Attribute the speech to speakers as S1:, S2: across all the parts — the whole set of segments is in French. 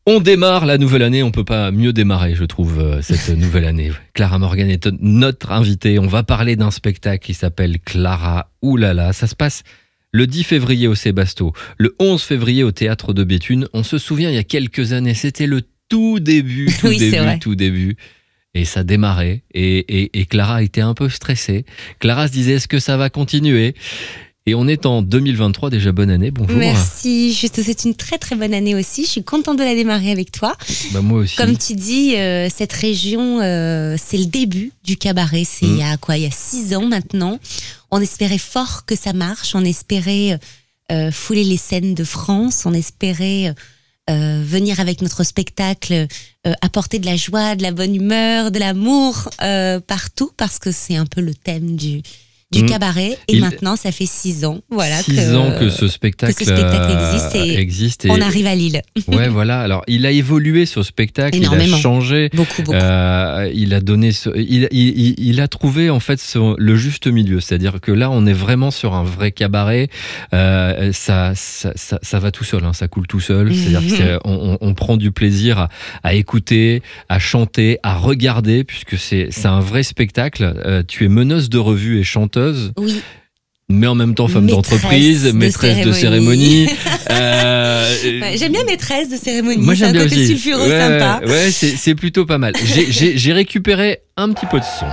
S1: On démarre la nouvelle année, on peut pas mieux démarrer, je trouve, cette nouvelle année. Clara Morgan est notre invitée. On va parler d'un spectacle qui s'appelle Clara Oulala. Ça se passe le 10 février au Sébasto, le 11 février au Théâtre de Béthune. On se souvient, il y a quelques années, c'était le tout début. Et ça démarrait. Et Clara était un peu stressée. Clara se disait, est-ce que ça va continuer ? Et on est en 2023, déjà bonne année, bonjour.
S2: Merci, je te souhaite une très très bonne année aussi. Je suis contente de la démarrer avec toi.
S1: Bah moi aussi.
S2: Comme tu dis, cette région, c'est le début du cabaret. C'est il y a 6 ans maintenant. On espérait fort que ça marche. On espérait fouler les scènes de France. On espérait venir avec notre spectacle, apporter de la joie, de la bonne humeur, de l'amour partout, parce que c'est un peu le thème du cabaret. Et maintenant, ça fait 6 ans. Voilà,
S1: 6 ans que ce spectacle
S2: existe. Et on arrive à Lille.
S1: Ouais, voilà. Alors, il a évolué ce spectacle.
S2: Énormément.
S1: Il a changé.
S2: Beaucoup.
S1: Il a donné. Il a trouvé en fait le juste milieu. C'est-à-dire que là, on est vraiment sur un vrai cabaret. Ça va tout seul. Hein, ça coule tout seul. C'est-à-dire qu'on prend du plaisir à écouter, à chanter, à regarder, puisque c'est un vrai spectacle. Tu es meneuse de revue et chanteuse.
S2: Oui.
S1: Mais en même temps femme d'entreprise, maîtresse de cérémonie.
S2: J'aime bien maîtresse de cérémonie.
S1: Moi j'aime bien aussi.
S2: C'est un côté sulfureux sympa.
S1: Ouais, c'est plutôt pas mal. J'ai récupéré un petit peu de son.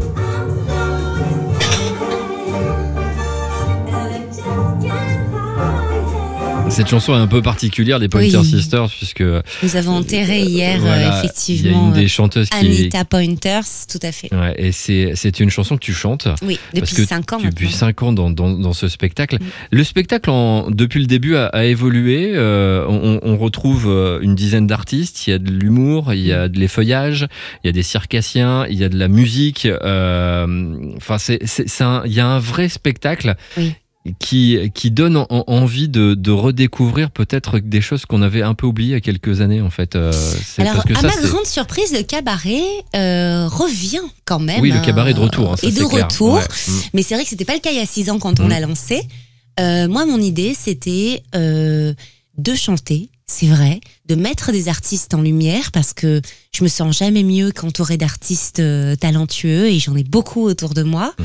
S1: Cette chanson est un peu particulière des Pointer Sisters, puisque
S2: nous avons enterré hier effectivement.
S1: Il y a une des chanteuses
S2: Anita Pointers, tout à fait.
S1: Ouais, et c'est une chanson que tu chantes.
S2: Oui, depuis 5 ans.
S1: Depuis 5 ans dans ce spectacle. Le spectacle, depuis le début, a évolué. On retrouve une dizaine d'artistes. Il y a de l'humour, il y a de l'effeuillage, il y a des circassiens, il y a de la musique. Enfin, il y a un vrai spectacle. Oui. Qui donne envie de redécouvrir peut-être des choses qu'on avait un peu oubliées il y a quelques années en fait.
S2: Alors à ma grande surprise, le cabaret revient quand même.
S1: Oui, le cabaret est de retour. Hein, ça,
S2: et de
S1: clair.
S2: retour.
S1: Ouais.
S2: Mais c'est vrai que c'était pas le cas il y a 6 ans quand on l'a lancé. Moi, mon idée, c'était de chanter. C'est vrai, de mettre des artistes en lumière, parce que je me sens jamais mieux qu'entourée d'artistes talentueux, et j'en ai beaucoup autour de moi,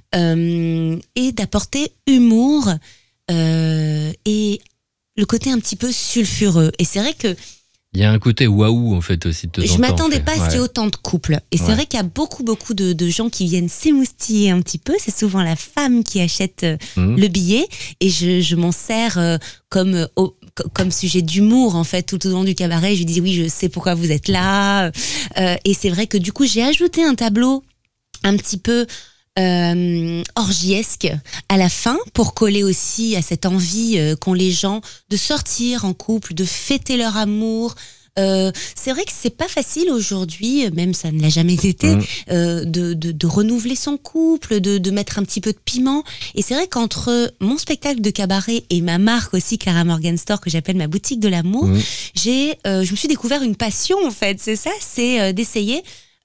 S2: et d'apporter humour et le côté un petit peu sulfureux. Et c'est vrai que
S1: il y a un côté waouh en fait aussi de temps en temps.
S2: Je m'attendais pas à ce qu'il y ait autant de couples. Et c'est vrai qu'il y a beaucoup de gens qui viennent s'émoustiller un petit peu. C'est souvent la femme qui achète le billet, et je m'en sers comme sujet d'humour en fait tout au long du cabaret. Je dis oui, je sais pourquoi vous êtes là, et c'est vrai que du coup j'ai ajouté un tableau un petit peu orgiesque à la fin, pour coller aussi à cette envie qu'ont les gens de sortir en couple, de fêter leur amour. C'est vrai que c'est pas facile aujourd'hui, même ça ne l'a jamais été, de renouveler son couple, de mettre un petit peu de piment. Et c'est vrai qu'entre mon spectacle de cabaret et ma marque aussi, Clara Morgan Store, que j'appelle ma boutique de l'amour, je me suis découvert une passion en fait. C'est ça, c'est d'essayer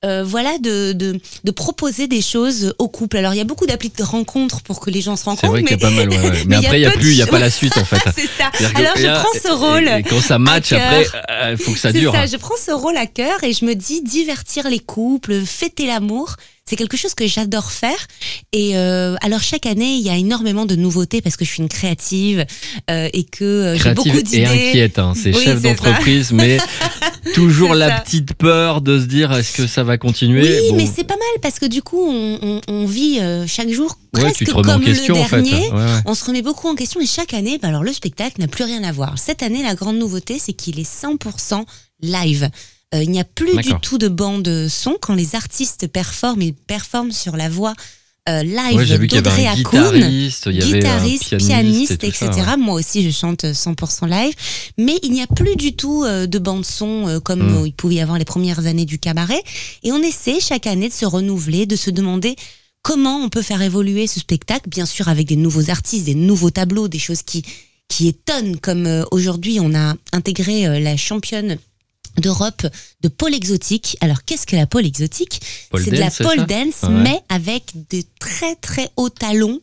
S2: de proposer des choses au couple. Alors il y a beaucoup d'applis de rencontres pour que les gens se rencontrent. C'est
S1: vrai qu'il y a pas mal, mais après il y a pas la suite en fait.
S2: C'est ça. Alors je prends ce rôle.
S1: Et quand ça match après, il faut que ça dure.
S2: C'est ça, je prends ce rôle à cœur et je me dis divertir les couples, fêter l'amour. C'est quelque chose que j'adore faire. Et alors chaque année, il y a énormément de nouveautés, parce que je suis une créative et que j'ai beaucoup d'idées.
S1: Et inquiète, hein. C'est chef d'entreprise, mais toujours la petite peur de se dire est-ce que ça va continuer.
S2: Oui, mais c'est pas mal, parce que du coup, on vit chaque jour presque comme le dernier.
S1: En fait.
S2: On se remet beaucoup en question, et chaque année, alors le spectacle n'a plus rien à voir. Cette année, la grande nouveauté, c'est qu'il est 100% live. Il n'y a plus du tout de bande son. Quand les artistes performent, ils performent sur la voix live d'Audrey Akoun, guitariste, pianiste, etc. Moi aussi, je chante 100% live. Mais il n'y a plus du tout de bande son comme il pouvait y avoir les premières années du cabaret. Et on essaie chaque année de se renouveler, de se demander comment on peut faire évoluer ce spectacle, bien sûr avec des nouveaux artistes, des nouveaux tableaux, des choses qui étonnent, comme aujourd'hui on a intégré la championne d'Europe de pole exotique. Alors qu'est-ce que la pole exotique ? C'est de la pole dance, mais avec de très très hauts talons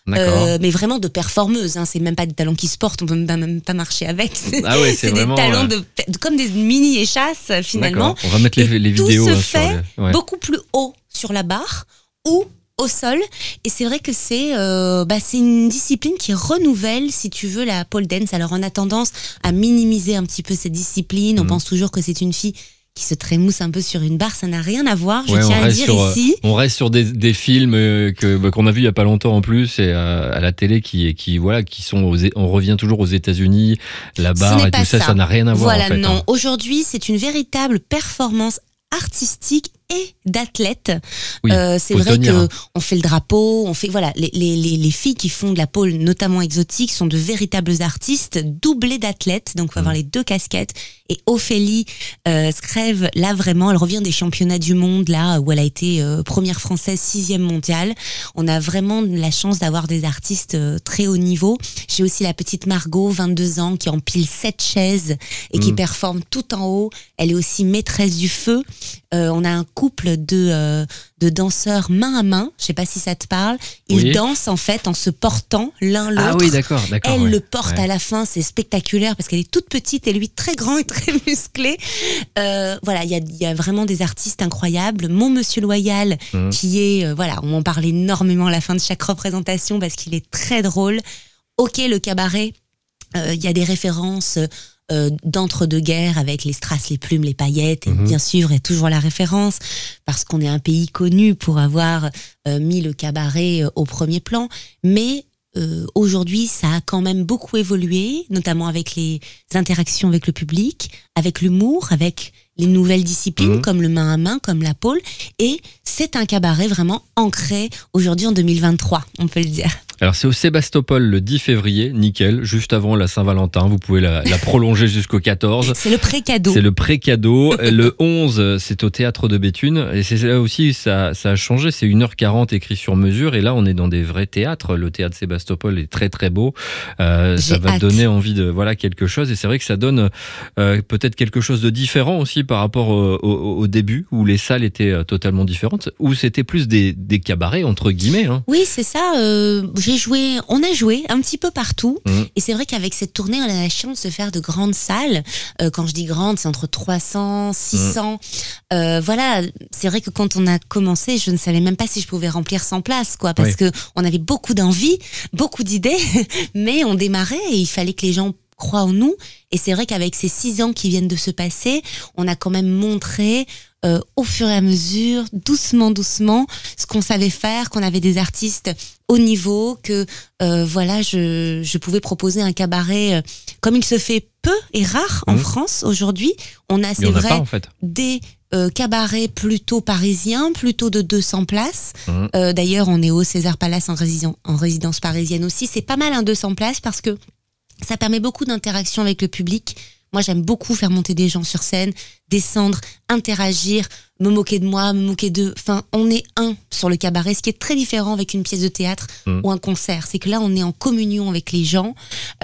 S2: mais vraiment de performeuses. C'est même pas des talons qui se portent, on peut même pas marcher avec.
S1: Ah ouais,
S2: c'est
S1: vraiment,
S2: des talons comme des mini échasses finalement.
S1: D'accord. On va mettre les vidéos.
S2: Tout se fait beaucoup plus haut sur la barre ou au sol, et c'est vrai que c'est une discipline qui renouvelle, si tu veux, la pole dance. Alors on a tendance à minimiser un petit peu cette discipline, on pense toujours que c'est une fille qui se trémousse un peu sur une barre, ça n'a rien à voir, je tiens à dire ici.
S1: On reste sur des films qu'on a vu il y a pas longtemps en plus, et à la télé qui sont on revient toujours aux États-Unis, la barre et tout ça n'a rien à voir.
S2: Voilà,
S1: en fait,
S2: non. Aujourd'hui, c'est une véritable performance artistique et d'athlètes.
S1: Oui,
S2: c'est vrai que on fait le drapeau, on fait les filles qui font de la pole notamment exotique sont de véritables artistes doublés d'athlètes, donc on va avoir les deux casquettes. Et Ophélie Scrève, là vraiment, elle revient des championnats du monde là où elle a été première française, 6e mondiale. On a vraiment la chance d'avoir des artistes très haut niveau. J'ai aussi la petite Margot, 22 ans, qui empile 7 chaises et qui performe tout en haut. Elle est aussi maîtresse du feu. On a un couple de danseurs main à main, je sais pas si ça te parle. Ils dansent en fait en se portant l'un l'autre.
S1: Ah oui, d'accord.
S2: Elle le porte à la fin, c'est spectaculaire parce qu'elle est toute petite et lui très grand et très musclé. Il y a vraiment des artistes incroyables. Mon Monsieur Loyal, qui est, on en parle énormément à la fin de chaque représentation parce qu'il est très drôle. Ok, le cabaret, il y a des références d'entre-deux-guerres avec les strass, les plumes, les paillettes, et bien sûr, il y a toujours la référence parce qu'on est un pays connu pour avoir mis le cabaret au premier plan, mais aujourd'hui, ça a quand même beaucoup évolué, notamment avec les interactions avec le public, avec l'humour, avec les nouvelles disciplines comme le main à main, comme la pole, et c'est un cabaret vraiment ancré aujourd'hui en 2023, on peut le dire.
S1: Alors c'est au Sébastopol le 10 février, nickel, juste avant la Saint-Valentin, vous pouvez la prolonger jusqu'au 14.
S2: C'est le pré-cadeau.
S1: C'est le pré-cadeau. Le 11, c'est au Théâtre de Béthune, et c'est là aussi, ça a changé, c'est 1h40 écrit sur mesure, et là on est dans des vrais théâtres, le théâtre Sébastopol est très très beau, ça va donner envie de quelque chose, et c'est vrai que ça donne peut-être quelque chose de différent aussi par rapport au début, où les salles étaient totalement différentes, où c'était plus des cabarets entre guillemets.
S2: Oui, c'est ça, on a joué un petit peu partout, et c'est vrai qu'avec cette tournée, on a la chance de faire de grandes salles. Quand je dis grandes, c'est entre 300, 600. C'est vrai que quand on a commencé, je ne savais même pas si je pouvais remplir 100 places, parce que on avait beaucoup d'envie, beaucoup d'idées, mais on démarrait et il fallait que les gens croient en nous. Et c'est vrai qu'avec ces 6 ans qui viennent de se passer, on a quand même montré au fur et à mesure, doucement, ce qu'on savait faire, qu'on avait des artistes haut niveau, que je pouvais proposer un cabaret comme il se fait peu et rare en France aujourd'hui. On a, c'est vrai, des cabarets plutôt parisiens, plutôt de 200 places. D'ailleurs, on est au César Palace en résidence parisienne aussi. C'est pas mal 200 places parce que ça permet beaucoup d'interaction avec le public. Moi, j'aime beaucoup faire monter des gens sur scène, descendre, interagir, me moquer de moi, me moquer d'eux. Enfin, on est un sur le cabaret, ce qui est très différent avec une pièce de théâtre ou un concert. C'est que là, on est en communion avec les gens.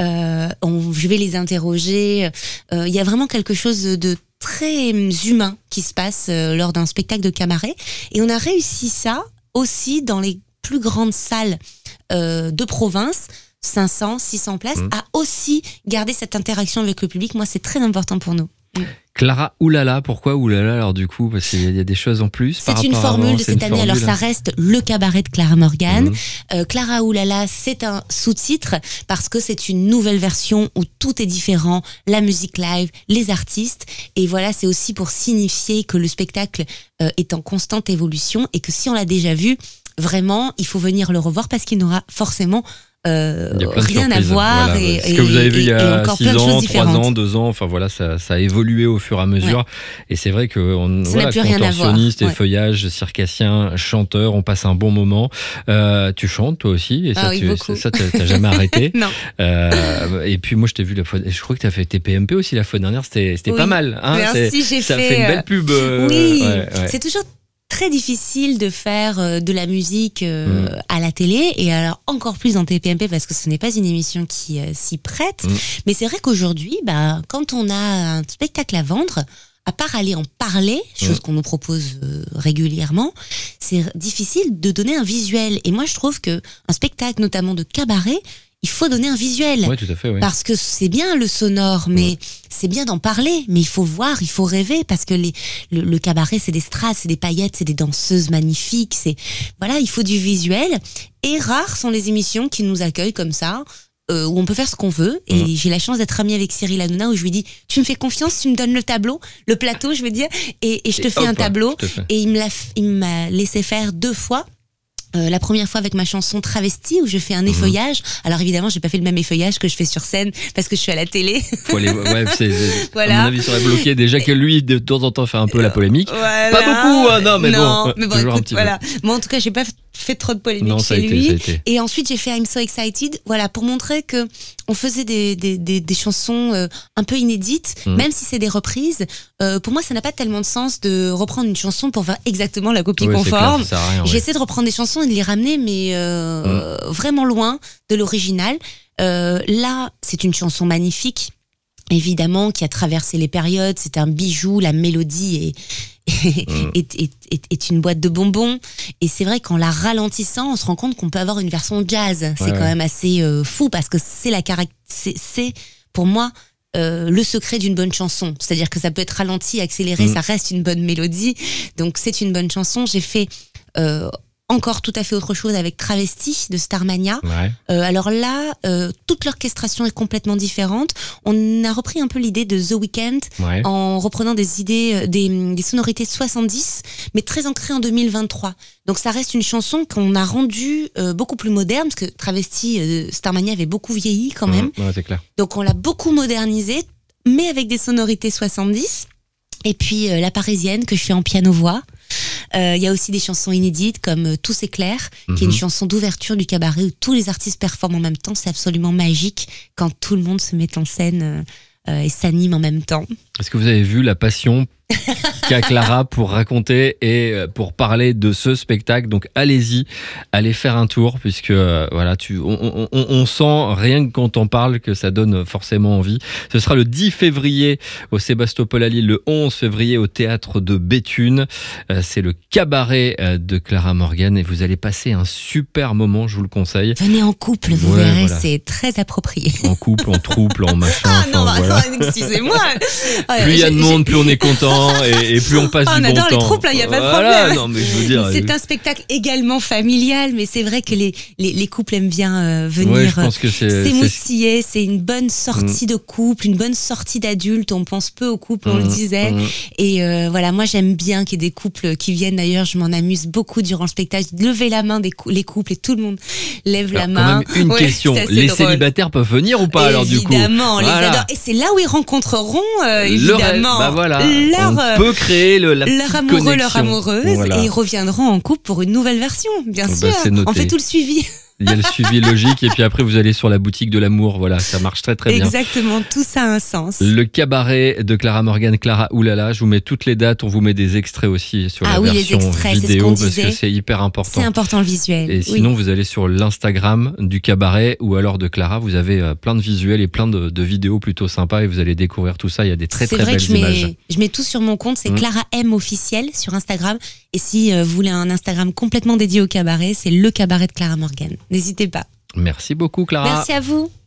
S2: Je vais les interroger. Il y a vraiment quelque chose de très humain qui se passe lors d'un spectacle de cabaret. Et on a réussi ça aussi dans les plus grandes salles de province. 500, 600 places, à aussi garder cette interaction avec le public. Moi, c'est très important pour nous.
S1: Clara Oulala, pourquoi Oulala alors du coup? Parce qu'il y a des choses en plus.
S2: C'est une formule de cette année, alors ça reste le cabaret de Clara Morgan. Clara Oulala, c'est un sous-titre parce que c'est une nouvelle version où tout est différent, la musique live, les artistes, et voilà, c'est aussi pour signifier que le spectacle est en constante évolution et que si on l'a déjà vu, vraiment, il faut venir le revoir parce qu'il n'aura forcément rien à voir,
S1: voilà,
S2: et
S1: ce que vous avez vu il y a 6 ans, 3
S2: différentes.
S1: ans, 2 ans, enfin voilà, ça a évolué au fur et à mesure, et c'est vrai que contorsionniste et feuillage, circassien, chanteur, on passe un bon moment. Tu chantes toi aussi, et ça t'as jamais arrêté.
S2: Non.
S1: Et puis moi je t'ai vu la fois, je crois que t'as fait tes PMP aussi la fois dernière, c'était pas mal.
S2: Merci, ça
S1: fait une belle pub.
S2: C'est toujours très difficile de faire de la musique à la télé, et alors encore plus dans TPMP parce que ce n'est pas une émission qui s'y prête. Mais c'est vrai qu'aujourd'hui, quand on a un spectacle à vendre, à part aller en parler, chose qu'on nous propose régulièrement, c'est difficile de donner un visuel. Et moi, je trouve que un spectacle, notamment de cabaret, il faut donner un visuel.
S1: Oui, tout à fait, oui.
S2: Parce que c'est bien le sonore, mais c'est bien d'en parler. Mais il faut voir, il faut rêver, parce que le cabaret, c'est des strass, c'est des paillettes, c'est des danseuses magnifiques. Voilà, il faut du visuel. Et rares sont les émissions qui nous accueillent comme ça, où on peut faire ce qu'on veut. Et j'ai la chance d'être amie avec Cyril Hanouna, où je lui dis, tu me fais confiance, tu me donnes le tableau, le plateau, je veux dire, et je te fais un tableau. Et il m'a laissé faire 2 fois. La première fois avec ma chanson Travesti, où je fais un effeuillage. Alors évidemment, j'ai pas fait le même effeuillage que je fais sur scène parce que je suis à la télé.
S1: Faut aller,
S2: voilà.
S1: À mon avis, ça aurait bloqué. Déjà que lui, de temps en temps, fait un peu la polémique.
S2: Voilà.
S1: Pas beaucoup, hein, non, mais bon.
S2: Mais bon,
S1: toujours
S2: écoute,
S1: un petit
S2: voilà. Moi, en tout cas, j'ai pas fait trop de polémique chez lui. Et ensuite, j'ai fait I'm So Excited, voilà, pour montrer que on faisait des chansons un peu inédites, même si c'est des reprises. Pour moi, ça n'a pas tellement de sens de reprendre une chanson pour faire exactement la copie conforme. J'essaie de reprendre des chansons et de les ramener, mais vraiment loin de l'original. Là, c'est une chanson magnifique, évidemment, qui a traversé les périodes. C'est un bijou, la mélodie est une boîte de bonbons. Et c'est vrai qu'en la ralentissant, on se rend compte qu'on peut avoir une version jazz. C'est quand même assez fou, parce que c'est pour moi le secret d'une bonne chanson. C'est-à-dire que ça peut être ralenti, accéléré, ça reste une bonne mélodie. Donc c'est une bonne chanson. J'ai fait encore tout à fait autre chose avec Travesti de Starmania. Alors là, toute l'orchestration est complètement différente. On a repris un peu l'idée de The Weeknd en reprenant des idées, des sonorités 70, mais très ancrées en 2023. Donc ça reste une chanson qu'on a rendue beaucoup plus moderne, parce que Travesti, Starmania avait beaucoup vieilli quand même.
S1: C'est clair.
S2: Donc on l'a beaucoup modernisé, mais avec des sonorités 70. Et puis La Parisienne, que je fais en piano-voix. Il y a aussi des chansons inédites comme Tout s'éclaire, qui est une chanson d'ouverture du cabaret où tous les artistes performent en même temps. C'est absolument magique quand tout le monde se met en scène et s'anime en même temps.
S1: Est-ce que vous avez vu la passion qu'a Clara pour raconter et pour parler de ce spectacle? Donc allez-y, allez faire un tour, puisque voilà, on sent rien que quand on parle que ça donne forcément envie. Ce sera le 10 février au Sébastopol à Lille, le 11 février au théâtre de Béthune. C'est le cabaret de Clara Morgan et vous allez passer un super moment, je vous le conseille.
S2: Venez en couple, vous verrez, c'est très approprié.
S1: En couple, en trouble, en machin.
S2: Ah non,
S1: voilà.
S2: non, excusez-moi.
S1: Plus il y a de monde, plus on est content et plus on passe du bon temps.
S2: On adore les troupes, il n'y a pas de problème.
S1: Non, mais je veux dire,
S2: c'est un spectacle également familial, mais c'est vrai que les couples aiment bien venir s'émoustiller. C'est une bonne sortie de couple, une bonne sortie d'adulte. On pense peu aux couples, on le disait. Et voilà, moi j'aime bien qu'il y ait des couples qui viennent. D'ailleurs, je m'en amuse beaucoup durant le spectacle. Levez la main les couples et tout le monde lève la main.
S1: Quand même une question, les célibataires peuvent venir ou pas alors du coup?
S2: Évidemment, on les adore. Et c'est là où ils rencontreront évidemment
S1: on peut créer la petite
S2: amoureux,
S1: connexion.
S2: leur amoureuse, et ils reviendront en couple pour une nouvelle version, bien sûr. On fait tout le suivi.
S1: Il y a le suivi logique et puis après vous allez sur la boutique de l'amour, voilà, ça marche très très bien.
S2: Exactement, tout ça a un sens.
S1: Le cabaret de Clara Morgan, Clara Oulala, je vous mets toutes les dates, on vous met des extraits aussi sur la version
S2: les extraits,
S1: vidéo parce que c'est hyper important.
S2: C'est important le visuel.
S1: Et sinon vous allez sur l'Instagram du cabaret ou alors de Clara, vous avez plein de visuels et plein de vidéos plutôt sympas et vous allez découvrir tout ça, il y a des très belles images.
S2: Je mets tout sur mon compte, c'est Clara M officiel sur Instagram. Et si vous voulez un Instagram complètement dédié au cabaret, c'est le cabaret de Clara Morgan. N'hésitez pas.
S1: Merci beaucoup Clara.
S2: Merci à vous.